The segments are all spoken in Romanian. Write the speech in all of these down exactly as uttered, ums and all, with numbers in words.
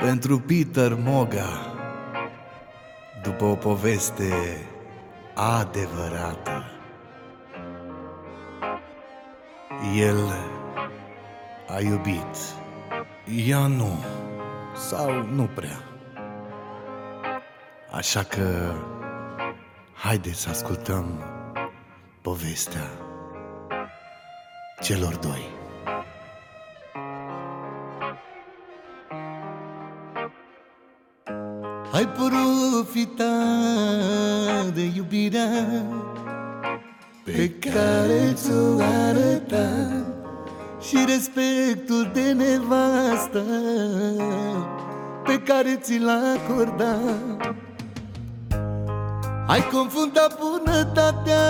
Pentru Peter Moga, după o poveste adevărată. El a iubit, ea nu, sau nu prea. Așa că haideți să ascultăm povestea celor doi. Hai profita de iubirea pe care ți-o arăta și respectul de nevastă pe care ți-l acorda. Ai confundat bunătatea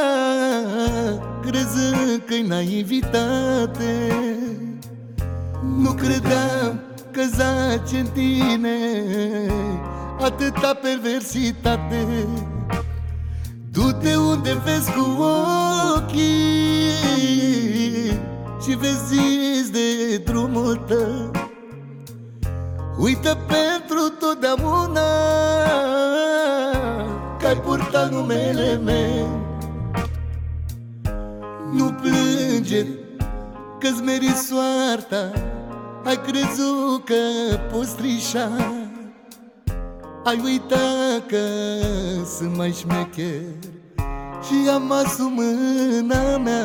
crezând că-i naivitate. Nu credeam că zace în tine atâta perversitate. Du-te unde vezi cu ochii și vezi de drumul tău. Uită pentru totdeauna că-ai purtat numele meu. Nu plânge că-ți meri soarta, ai crezut că poți trișa. Ai uitat că sunt mai șmecher și am asum mâna mea.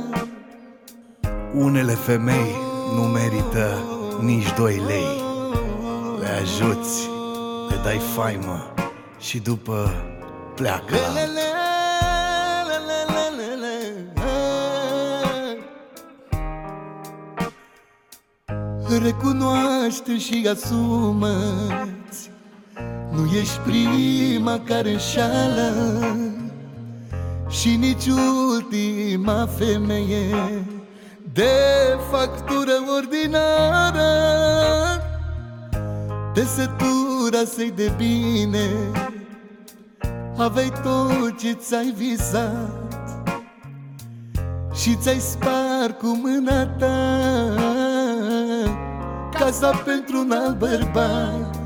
Unele femei nu merită nici doi lei. Le ajuți, le dai faimă și după pleacă. Recunoaște și asumă-ți, nu ești prima care înșală și nici ultima femeie de factură ordinară. Desătura să-i de bine, aveai tot ce ți-ai visat și ți-ai spart cu mâna ta casa pentru un alt bărbat.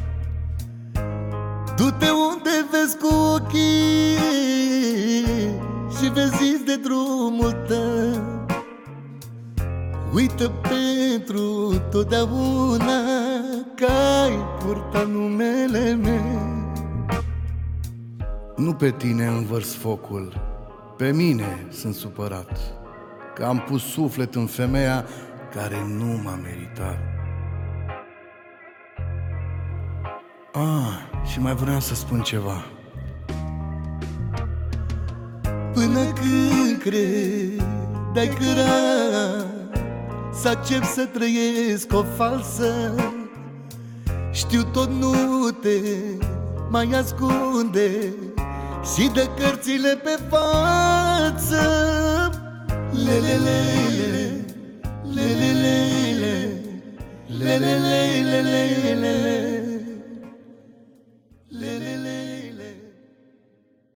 Du-te unde vezi cu ochii și vezi de drumul tău. Uită pentru totdeauna că ai purtat numele meu. Nu pe tine învărs focul, pe mine sunt supărat, că am pus suflet în femeia care nu m-a meritat. Ah, și mai vreau să spun ceva. Până când credeai că era să accept să trăiesc o falsă, știu tot nu te mai ascunde și dă cărțile pe față. Lelelele, lelelele, lelelele, lelelele.